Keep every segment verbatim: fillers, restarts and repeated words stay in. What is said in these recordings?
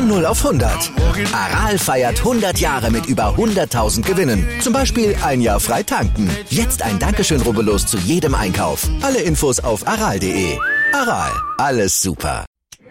Von null auf hundert. Aral feiert hundert Jahre mit über hunderttausend Gewinnen. Zum Beispiel ein Jahr frei tanken. Jetzt ein Dankeschön, rubbellos zu jedem Einkauf. Alle Infos auf aral punkt de. Aral, alles super.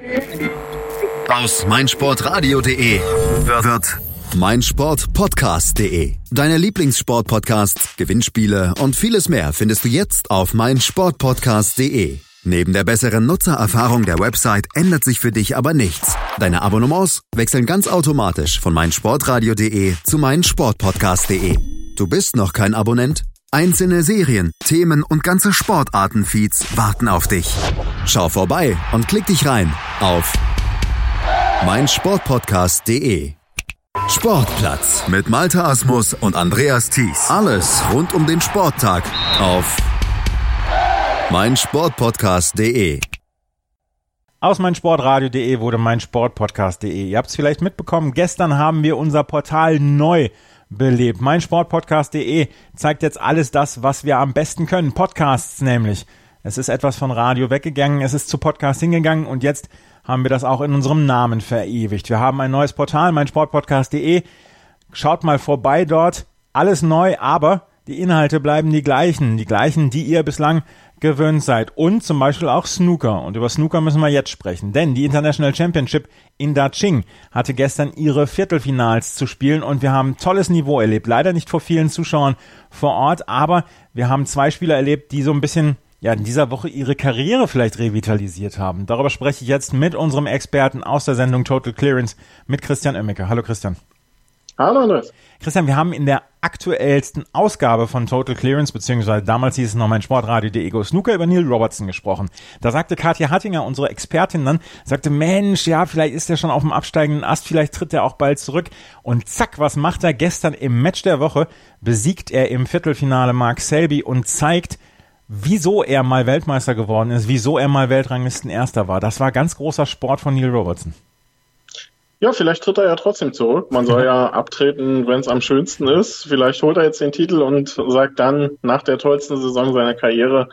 Aus meinsportradio punkt de wird meinsportpodcast punkt de. Deine Lieblingssportpodcasts, Gewinnspiele und vieles mehr findest du jetzt auf meinsportpodcast punkt de. Neben der besseren Nutzererfahrung der Website ändert sich für dich aber nichts. Deine Abonnements wechseln ganz automatisch von meinsportradio punkt de zu meinsportpodcast punkt de. Du bist noch kein Abonnent? Einzelne Serien, Themen und ganze Sportartenfeeds warten auf dich. Schau vorbei und klick dich rein auf meinsportpodcast punkt de. Sportplatz mit Malte Asmus und Andreas Thies. Alles rund um den Sporttag auf meinsportpodcast punkt de. Aus meinsportradio punkt de wurde meinsportpodcast punkt de. Ihr habt es vielleicht mitbekommen, gestern haben wir unser Portal neu belebt. meinsportpodcast punkt de zeigt jetzt alles das, was wir am besten können. Podcasts nämlich. Es ist etwas von Radio weggegangen, es ist zu Podcast hingegangen und jetzt haben wir das auch in unserem Namen verewigt. Wir haben ein neues Portal, meinsportpodcast punkt de. Schaut mal vorbei dort. Alles neu, aber die Inhalte bleiben die gleichen. Die gleichen, die ihr bislang gewöhnt seid. Und zum Beispiel auch Snooker. Und über Snooker müssen wir jetzt sprechen. Denn die International Championship in Daqing hatte gestern ihre Viertelfinals zu spielen. Und wir haben tolles Niveau erlebt. Leider nicht vor vielen Zuschauern vor Ort. Aber wir haben zwei Spieler erlebt, die so ein bisschen ja in dieser Woche ihre Karriere vielleicht revitalisiert haben. Darüber spreche ich jetzt mit unserem Experten aus der Sendung Total Clearance, mit Christian Oemmeke. Hallo Christian. Hallo Andreas. Christian, wir haben in der aktuellsten Ausgabe von Total Clearance, beziehungsweise damals hieß es noch meinsportradio punkt de Ego Snooker, über Neil Robertson gesprochen. Da sagte Katja Hattinger, unsere Expertin dann, sagte, Mensch, ja, vielleicht ist er schon auf dem absteigenden Ast, vielleicht tritt er auch bald zurück. Und zack, was macht er? Gestern im Match der Woche besiegt er im Viertelfinale Mark Selby und zeigt, wieso er mal Weltmeister geworden ist, wieso er mal Weltranglistenerster war. Das war ganz großer Sport von Neil Robertson. Ja, vielleicht tritt er ja trotzdem zurück. Man soll ja abtreten, wenn es am schönsten ist. Vielleicht holt er jetzt den Titel und sagt dann nach der tollsten Saison seiner Karriere,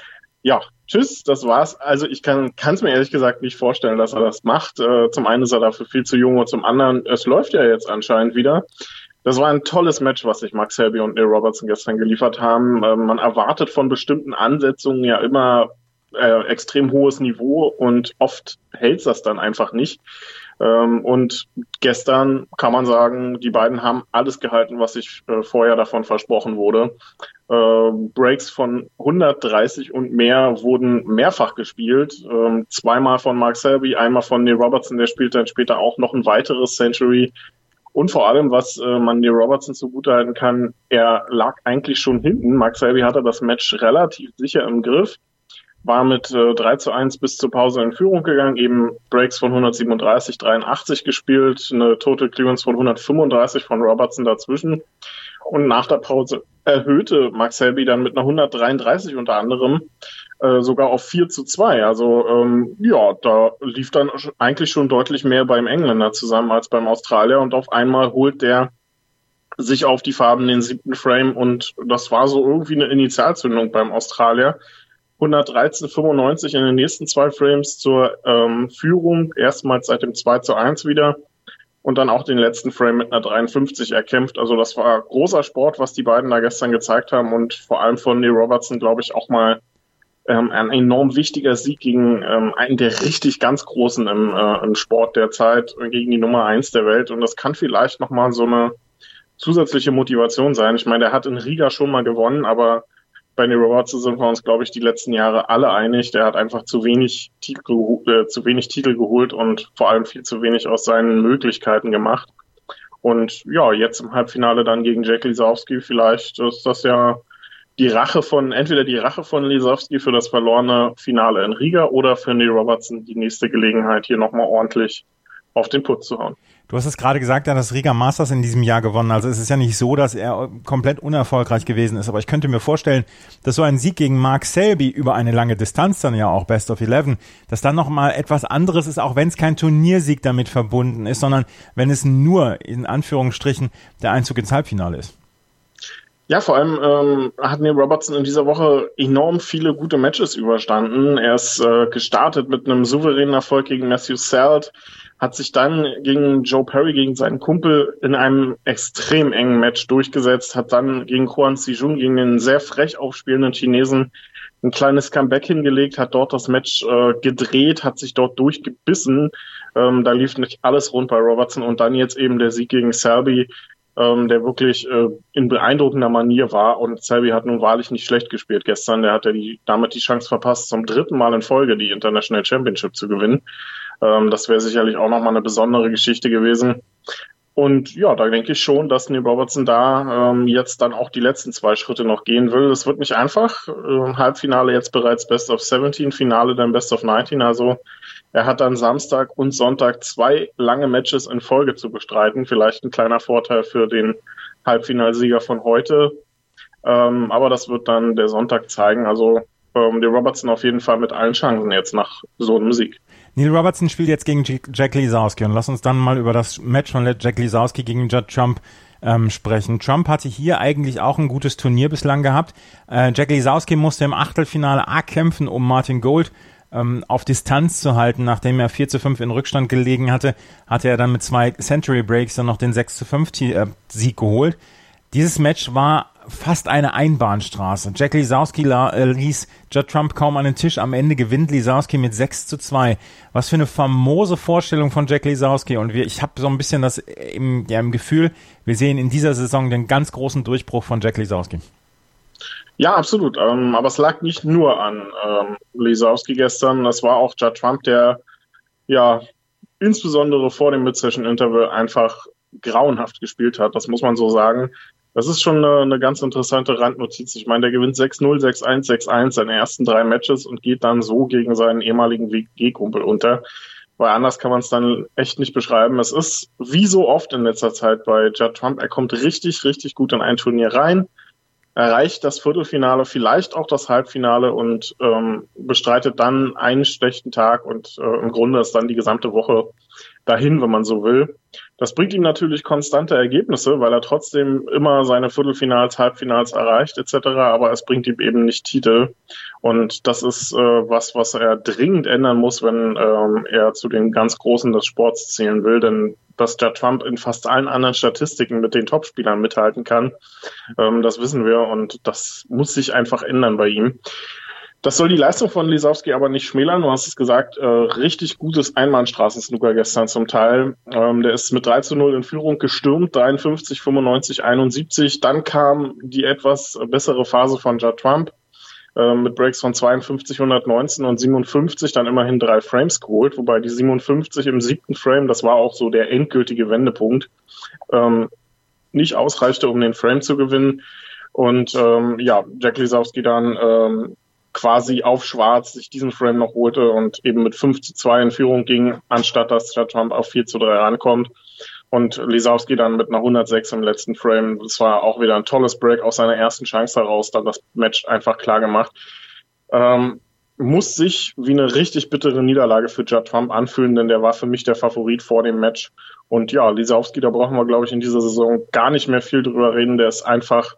ja, tschüss, das war's. Also ich kann es mir ehrlich gesagt nicht vorstellen, dass er das macht. Äh, zum einen ist er dafür viel zu jung und zum anderen, es läuft ja jetzt anscheinend wieder. Das war ein tolles Match, was sich Mark Selby und Neil Robertson gestern geliefert haben. Ähm, man erwartet von bestimmten Ansetzungen ja immer äh, extrem hohes Niveau und oft hält das dann einfach nicht. Ähm, und gestern kann man sagen, die beiden haben alles gehalten, was sich äh, vorher davon versprochen wurde. Äh, Breaks von hundertdreißig und mehr wurden mehrfach gespielt. Ähm, zweimal von Mark Selby, einmal von Neil Robertson, der spielt dann später auch noch ein weiteres Century. Und vor allem, was äh, man Neil Robertson zugutehalten kann, er lag eigentlich schon hinten. Mark Selby hatte das Match relativ sicher im Griff, war mit äh, drei zu eins bis zur Pause in Führung gegangen, eben Breaks von hundertsiebenunddreißig, dreiundachtzig gespielt, eine Total Clearance von hundertfünfunddreißig von Robertson dazwischen. Und nach der Pause erhöhte Mark Selby dann mit einer hundertdreiunddreißig unter anderem äh, sogar auf vier zu zwei. Also ähm, ja, da lief dann eigentlich schon deutlich mehr beim Engländer zusammen als beim Australier. Und auf einmal holt der sich auf die Farben den siebten Frame und das war so irgendwie eine Initialzündung beim Australier. hundertdreizehn fünfundneunzig in den nächsten zwei Frames zur ähm, Führung, erstmals seit dem zwei zu eins wieder und dann auch den letzten Frame mit einer dreiundfünfzig erkämpft. Also das war großer Sport, was die beiden da gestern gezeigt haben und vor allem von Neil Robertson, glaube ich, auch mal ähm, ein enorm wichtiger Sieg gegen ähm, einen der richtig ganz Großen im, äh, im Sport derzeit, gegen die Nummer eins der Welt und das kann vielleicht nochmal so eine zusätzliche Motivation sein. Ich meine, der hat in Riga schon mal gewonnen, aber bei Neil Robertson sind wir uns, glaube ich, die letzten Jahre alle einig. Der hat einfach zu wenig Titel, äh, zu wenig Titel geholt und vor allem viel zu wenig aus seinen Möglichkeiten gemacht. Und ja, jetzt im Halbfinale dann gegen Jack Lisowski. Vielleicht ist das ja die Rache von, entweder die Rache von Lisowski für das verlorene Finale in Riga oder für Neil Robertson die nächste Gelegenheit, hier nochmal ordentlich auf den Putz zu hauen. Du hast es gerade gesagt, er hat das Riga Masters in diesem Jahr gewonnen. Also es ist ja nicht so, dass er komplett unerfolgreich gewesen ist. Aber ich könnte mir vorstellen, dass so ein Sieg gegen Mark Selby über eine lange Distanz, dann ja auch Best of Eleven, dass dann nochmal etwas anderes ist, auch wenn es kein Turniersieg damit verbunden ist, sondern wenn es nur in Anführungsstrichen der Einzug ins Halbfinale ist. Ja, vor allem ähm, hat Neil Robertson in dieser Woche enorm viele gute Matches überstanden. Er ist äh, gestartet mit einem souveränen Erfolg gegen Matthew Selt, hat sich dann gegen Joe Perry, gegen seinen Kumpel, in einem extrem engen Match durchgesetzt, hat dann gegen Juan Sijun, gegen den sehr frech aufspielenden Chinesen, ein kleines Comeback hingelegt, hat dort das Match äh, gedreht, hat sich dort durchgebissen. Ähm, da lief nicht alles rund bei Robertson und dann jetzt eben der Sieg gegen Selby, ähm, der wirklich äh, in beeindruckender Manier war. Und Selby hat nun wahrlich nicht schlecht gespielt gestern. Der hat ja die, damit die Chance verpasst, zum dritten Mal in Folge die International Championship zu gewinnen. Ähm, das wäre sicherlich auch nochmal eine besondere Geschichte gewesen. Und ja, da denke ich schon, dass Neil Robertson da ähm, jetzt dann auch die letzten zwei Schritte noch gehen will. Es wird nicht einfach. Äh, Halbfinale jetzt bereits Best of siebzehn, Finale dann Best of neunzehn. Also er hat dann Samstag und Sonntag zwei lange Matches in Folge zu bestreiten. Vielleicht ein kleiner Vorteil für den Halbfinalsieger von heute. Ähm, aber das wird dann der Sonntag zeigen. Also ähm, der Robertson auf jeden Fall mit allen Chancen jetzt nach so einem Sieg. Neil Robertson spielt jetzt gegen Jack Lisowski und lass uns dann mal über das Match von Jack Lisowski gegen Judd Trump ähm, sprechen. Trump hatte hier eigentlich auch ein gutes Turnier bislang gehabt. Äh, Jack Lisowski musste im Achtelfinale arg kämpfen, um Martin Gold ähm, auf Distanz zu halten. Nachdem er vier zu fünf in Rückstand gelegen hatte, hatte er dann mit zwei Century Breaks dann noch den sechs zu fünf Sieg geholt. Dieses Match war fast eine Einbahnstraße. Jack Lisowski la, äh, ließ Judd Trump kaum an den Tisch. Am Ende gewinnt Lisowski mit sechs zu zwei. Was für eine famose Vorstellung von Jack Lisowski. Und wir, ich habe so ein bisschen das im, ja, im Gefühl, wir sehen in dieser Saison den ganz großen Durchbruch von Jack Lisowski. Ja, absolut. Ähm, aber es lag nicht nur an ähm, Lisowski gestern. Das war auch Judd Trump, der ja insbesondere vor dem Mid-Session-Interval einfach grauenhaft gespielt hat. Das muss man so sagen. Das ist schon eine, eine ganz interessante Randnotiz. Ich meine, der gewinnt sechs null, sechs eins, sechs eins seine ersten drei Matches und geht dann so gegen seinen ehemaligen W G-Kumpel unter. Weil anders kann man es dann echt nicht beschreiben. Es ist wie so oft in letzter Zeit bei Judd Trump. Er kommt richtig, richtig gut in ein Turnier rein, erreicht das Viertelfinale, vielleicht auch das Halbfinale und ähm, bestreitet dann einen schlechten Tag und äh, im Grunde ist dann die gesamte Woche dahin, wenn man so will. Das bringt ihm natürlich konstante Ergebnisse, weil er trotzdem immer seine Viertelfinals, Halbfinals erreicht et cetera, aber es bringt ihm eben nicht Titel. Und das ist äh, was, was er dringend ändern muss, wenn ähm, er zu den ganz Großen des Sports zählen will, denn dass Judd Trump in fast allen anderen Statistiken mit den Topspielern mithalten kann, ähm, das wissen wir und das muss sich einfach ändern bei ihm. Das soll die Leistung von Lisowski aber nicht schmälern. Du hast es gesagt, äh, richtig gutes Einbahnstraßen-Snooker gestern zum Teil. Ähm, der ist mit drei zu null in Führung gestürmt, dreiundfünfzig, fünfundneunzig, einundsiebzig. Dann kam die etwas bessere Phase von Judd Trump äh, mit Breaks von zweiundfünfzig, hundertneunzehn und siebenundfünfzig, dann immerhin drei Frames geholt, wobei die siebenundfünfzig im siebten Frame, das war auch so der endgültige Wendepunkt, ähm, nicht ausreichte, um den Frame zu gewinnen. Und ähm, ja, Jack Lisowski dann ähm, quasi auf Schwarz sich diesen Frame noch holte und eben mit fünf zu zwei in Führung ging, anstatt dass Judd Trump auf vier zu drei rankommt. Und Lisowski dann mit einer hundertsechs im letzten Frame. Das war auch wieder ein tolles Break aus seiner ersten Chance heraus, dann das Match einfach klar gemacht. Ähm, muss sich wie eine richtig bittere Niederlage für Judd Trump anfühlen, denn der war für mich der Favorit vor dem Match. Und ja, Lisowski, da brauchen wir, glaube ich, in dieser Saison gar nicht mehr viel drüber reden. Der ist einfach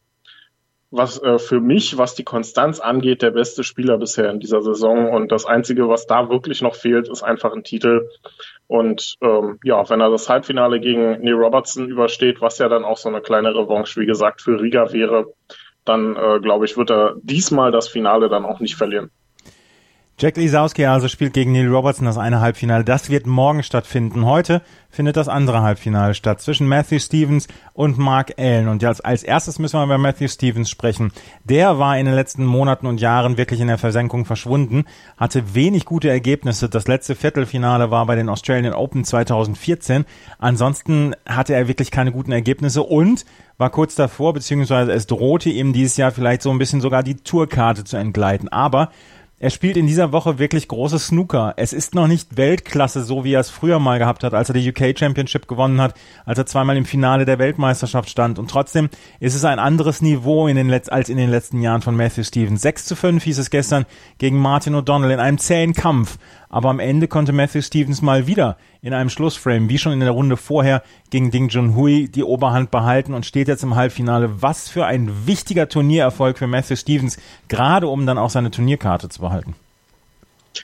was äh, für mich, was die Konstanz angeht, der beste Spieler bisher in dieser Saison. Und das Einzige, was da wirklich noch fehlt, ist einfach ein Titel. Und ähm, ja, wenn er das Halbfinale gegen Neil Robertson übersteht, was ja dann auch so eine kleine Revanche, wie gesagt, für Riga wäre, dann äh, glaube ich, wird er diesmal das Finale dann auch nicht verlieren. Jack Lisowski also spielt gegen Neil Robertson das eine Halbfinale. Das wird morgen stattfinden. Heute findet das andere Halbfinale statt zwischen Matthew Stevens und Mark Allen. Und als, als erstes müssen wir über Matthew Stevens sprechen. Der war in den letzten Monaten und Jahren wirklich in der Versenkung verschwunden, hatte wenig gute Ergebnisse. Das letzte Viertelfinale war bei den Australian Open zweitausendvierzehn. Ansonsten hatte er wirklich keine guten Ergebnisse und war kurz davor, beziehungsweise es drohte ihm dieses Jahr vielleicht so ein bisschen sogar die Tourkarte zu entgleiten. Aber er spielt in dieser Woche wirklich großes Snooker. Es ist noch nicht Weltklasse, so wie er es früher mal gehabt hat, als er die U K Championship gewonnen hat, als er zweimal im Finale der Weltmeisterschaft stand. Und trotzdem ist es ein anderes Niveau in den Letz- als in den letzten Jahren von Matthew Stevens. sechs zu fünf hieß es gestern gegen Martin O'Donnell in einem zähen Kampf. Aber am Ende konnte Matthew Stevens mal wieder in einem Schlussframe, wie schon in der Runde vorher, gegen Ding Junhui die Oberhand behalten und steht jetzt im Halbfinale. Was für ein wichtiger Turniererfolg für Matthew Stevens, gerade um dann auch seine Turnierkarte zu behalten.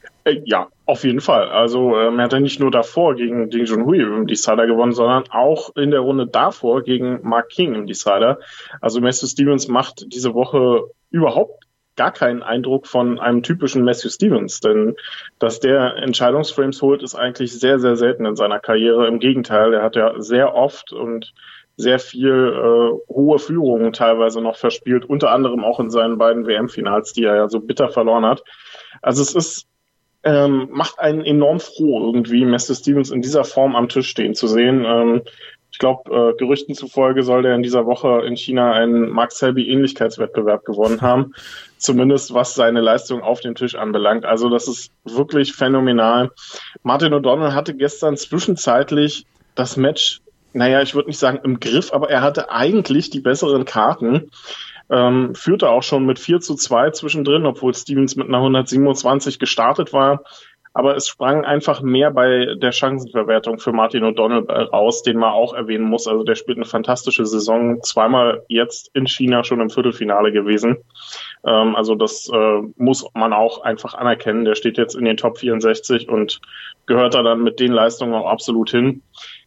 Äh, ja, auf jeden Fall. Also ähm, er hat ja nicht nur davor gegen Ding Junhui im Decider gewonnen, sondern auch in der Runde davor gegen Mark King im Decider. Also Matthew Stevens macht diese Woche überhaupt gar keinen Eindruck von einem typischen Matthew Stevens, denn dass der Entscheidungsframes holt, ist eigentlich sehr, sehr selten in seiner Karriere. Im Gegenteil, er hat ja sehr oft und sehr viel äh, hohe Führungen teilweise noch verspielt, unter anderem auch in seinen beiden W M-Finals, die er ja so bitter verloren hat. Also es ist ähm, macht einen enorm froh, irgendwie Matthew Stevens in dieser Form am Tisch stehen zu sehen. Ähm, Ich glaube, äh, Gerüchten zufolge soll der in dieser Woche in China einen Mark Selby-Ähnlichkeitswettbewerb gewonnen haben. Zumindest was seine Leistung auf dem Tisch anbelangt. Also das ist wirklich phänomenal. Martin O'Donnell hatte gestern zwischenzeitlich das Match, naja, ich würde nicht sagen im Griff, aber er hatte eigentlich die besseren Karten. Ähm, führte auch schon mit vier zu zwei zwischendrin, obwohl Stevens mit einer hundertsiebenundzwanzig gestartet war. Aber es sprang einfach mehr bei der Chancenverwertung für Martin O'Donnell raus, den man auch erwähnen muss. Also der spielt eine fantastische Saison, zweimal jetzt in China schon im Viertelfinale gewesen. Ähm, also das äh, muss man auch einfach anerkennen. Der steht jetzt in den Top vierundsechzig und gehört da dann mit den Leistungen auch absolut hin.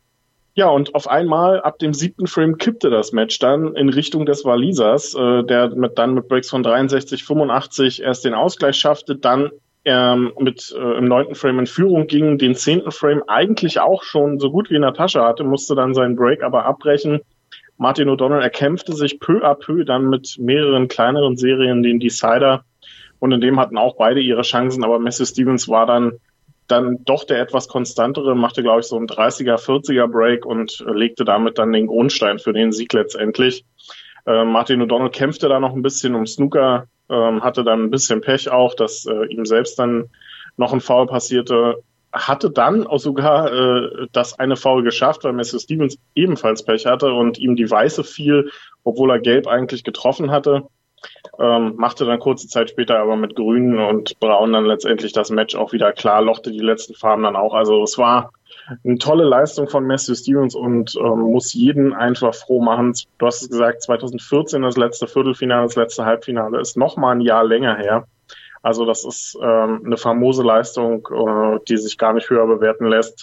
Ja, und auf einmal ab dem siebten Frame kippte das Match dann in Richtung des Walisers, äh, der mit, dann mit Breaks von dreiundsechzig fünfundachtzig erst den Ausgleich schaffte, dann ähm, mit äh, im neunten Frame in Führung ging, den zehnten Frame eigentlich auch schon so gut wie in der Tasche hatte, musste dann seinen Break aber abbrechen. Martin O'Donnell erkämpfte sich peu à peu dann mit mehreren kleineren Serien den Decider und in dem hatten auch beide ihre Chancen, aber Matthew Stevens war dann dann doch der etwas konstantere, machte, glaube ich, so einen dreißiger, vierziger Break und äh, legte damit dann den Grundstein für den Sieg letztendlich. Äh, Martin O'Donnell kämpfte da noch ein bisschen um Snooker, äh, hatte dann ein bisschen Pech auch, dass äh, ihm selbst dann noch ein Foul passierte, hatte dann auch sogar äh, das eine Foul geschafft, weil Matthew Stevens ebenfalls Pech hatte und ihm die Weiße fiel, obwohl er gelb eigentlich getroffen hatte. Ähm, machte dann kurze Zeit später aber mit Grün und Braun dann letztendlich das Match auch wieder klar, lochte die letzten Farben dann auch. Also es war eine tolle Leistung von Matthew Stevens und ähm, muss jeden einfach froh machen. Du hast es gesagt, zwanzig vierzehn das letzte Viertelfinale, das letzte Halbfinale ist noch mal ein Jahr länger her. Also das ist ähm, eine famose Leistung, äh, die sich gar nicht höher bewerten lässt.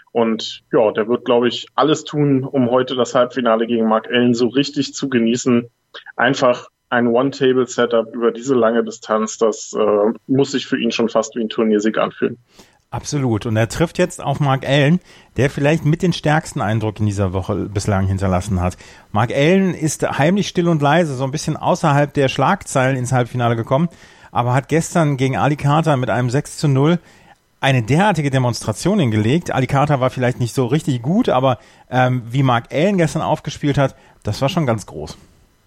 Und ja, der wird, glaube ich, alles tun, um heute das Halbfinale gegen Mark Allen so richtig zu genießen. Einfach ein One-Table-Setup über diese lange Distanz, das äh, muss sich für ihn schon fast wie ein Turniersieg anfühlen. Absolut. Und er trifft jetzt auf Mark Allen, der vielleicht mit den stärksten Eindruck in dieser Woche bislang hinterlassen hat. Mark Allen ist heimlich still und leise, so ein bisschen außerhalb der Schlagzeilen ins Halbfinale gekommen, aber hat gestern gegen Ali Carter mit einem sechs zu null eine derartige Demonstration hingelegt. Ali Carter war vielleicht nicht so richtig gut, aber ähm, wie Mark Allen gestern aufgespielt hat, das war schon ganz groß.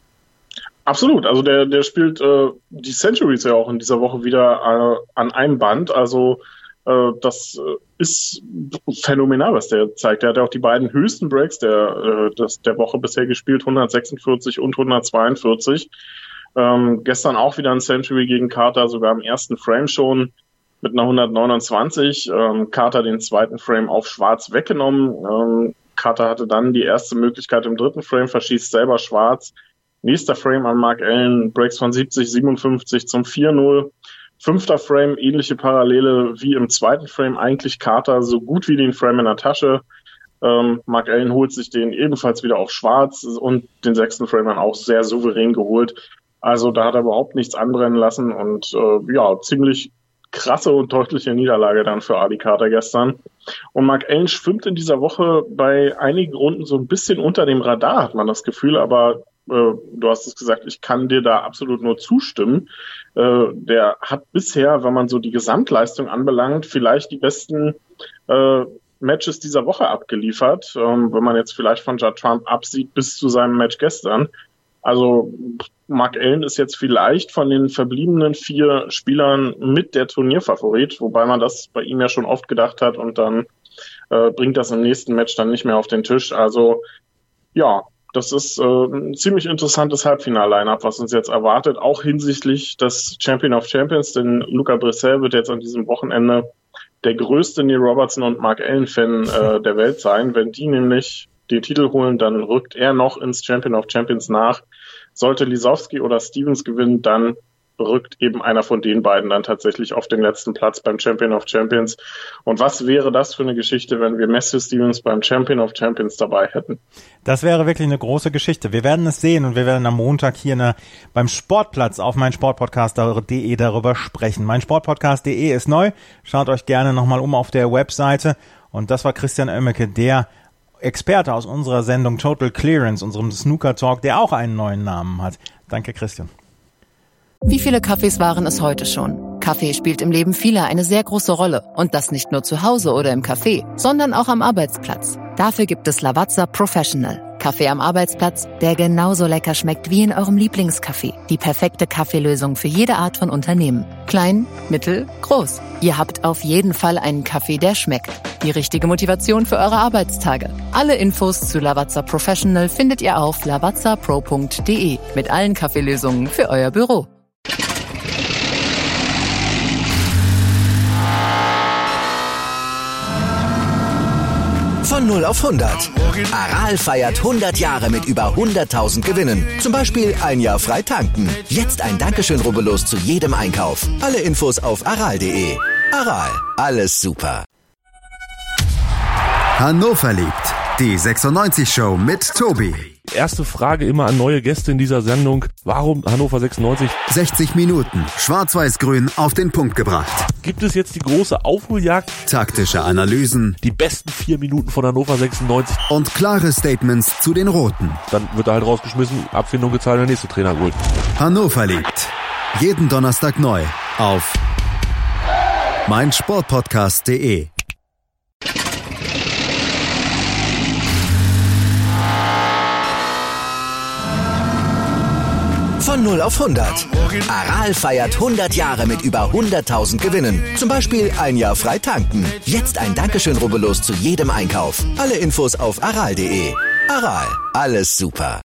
Absolut, also der der spielt äh, die Centuries ja auch in dieser Woche wieder äh, an einem Band, also äh, das äh, ist phänomenal, was der zeigt. Der hat ja auch die beiden höchsten Breaks der, äh, des, der Woche bisher gespielt, hundertsechsundvierzig und hundertzweiundvierzig. Ähm, gestern auch wieder ein Century gegen Carter, sogar im ersten Frame schon mit einer hundertneunundzwanzig. Ähm, Carter den zweiten Frame auf Schwarz weggenommen. Ähm, Carter hatte dann die erste Möglichkeit im dritten Frame, verschießt selber Schwarz. Nächster Frame an Mark Allen, Breaks von siebzig, siebenundfünfzig zum vier null. Fünfter Frame, ähnliche Parallele wie im zweiten Frame, eigentlich Carter so gut wie den Frame in der Tasche. Ähm, Mark Allen holt sich den ebenfalls wieder auf Schwarz und den sechsten Frame dann auch sehr souverän geholt. Also da hat er überhaupt nichts anbrennen lassen und äh, ja, ziemlich krasse und deutliche Niederlage dann für Ali Carter gestern. Und Mark Allen schwimmt in dieser Woche bei einigen Runden so ein bisschen unter dem Radar, hat man das Gefühl, aber du hast es gesagt, ich kann dir da absolut nur zustimmen. Der hat bisher, wenn man so die Gesamtleistung anbelangt, vielleicht die besten äh, Matches dieser Woche abgeliefert, ähm, wenn man jetzt vielleicht von Judd Trump absieht bis zu seinem Match gestern. Also Mark Allen ist jetzt vielleicht von den verbliebenen vier Spielern mit der Turnierfavorit, wobei man das bei ihm ja schon oft gedacht hat und dann äh, bringt das im nächsten Match dann nicht mehr auf den Tisch. Also ja, das ist äh, ein ziemlich interessantes Halbfinal-Line-Up, was uns jetzt erwartet, auch hinsichtlich des Champion of Champions, denn Luca Bressel wird jetzt an diesem Wochenende der größte Neil Robertson und Mark Allen-Fan äh, der Welt sein. Wenn die nämlich den Titel holen, dann rückt er noch ins Champion of Champions nach. Sollte Lisowski oder Stevens gewinnen, dann rückt eben einer von den beiden dann tatsächlich auf den letzten Platz beim Champion of Champions. Und was wäre das für eine Geschichte, wenn wir Matthew Stevens beim Champion of Champions dabei hätten? Das wäre wirklich eine große Geschichte. Wir werden es sehen und wir werden am Montag hier eine, beim Sportplatz auf meinsportpodcast punkt de darüber sprechen. meinsportpodcast punkt de ist neu. Schaut euch gerne nochmal um auf der Webseite. Und das war Christian Oemmeke, der Experte aus unserer Sendung Total Clearance, unserem Snooker Talk, der auch einen neuen Namen hat. Danke, Christian. Wie viele Kaffees waren es heute schon? Kaffee spielt im Leben vieler eine sehr große Rolle. Und das nicht nur zu Hause oder im Café, sondern auch am Arbeitsplatz. Dafür gibt es Lavazza Professional. Kaffee am Arbeitsplatz, der genauso lecker schmeckt wie in eurem Lieblingscafé. Die perfekte Kaffeelösung für jede Art von Unternehmen. Klein, mittel, groß. Ihr habt auf jeden Fall einen Kaffee, der schmeckt. Die richtige Motivation für eure Arbeitstage. Alle Infos zu Lavazza Professional findet ihr auf lavazza pro punkt de mit allen Kaffeelösungen für euer Büro. Von null auf hundert. Aral feiert hundert Jahre mit über hunderttausend Gewinnen. Zum Beispiel ein Jahr frei tanken. Jetzt ein Dankeschön, rubbellos zu jedem Einkauf. Alle Infos auf aral punkt de. Aral, alles super. Hannover liebt. Die sechsundneunzig Show mit Tobi. Erste Frage immer an neue Gäste in dieser Sendung. Warum Hannover sechsundneunzig? sechzig Minuten, schwarz-weiß-grün auf den Punkt gebracht. Gibt es jetzt die große Aufholjagd? Taktische Analysen. Die besten vier Minuten von Hannover sechsundneunzig. Und klare Statements zu den Roten. Dann wird er halt rausgeschmissen, Abfindung gezahlt, der nächste Trainer geholt. Hannover liebt. Jeden Donnerstag neu auf meinsportpodcast punkt de. Von null auf hundert. Aral feiert hundert Jahre mit über hunderttausend Gewinnen. Zum Beispiel ein Jahr frei tanken. Jetzt ein Dankeschön, rubbellos zu jedem Einkauf. Alle Infos auf aral punkt de. Aral, alles super.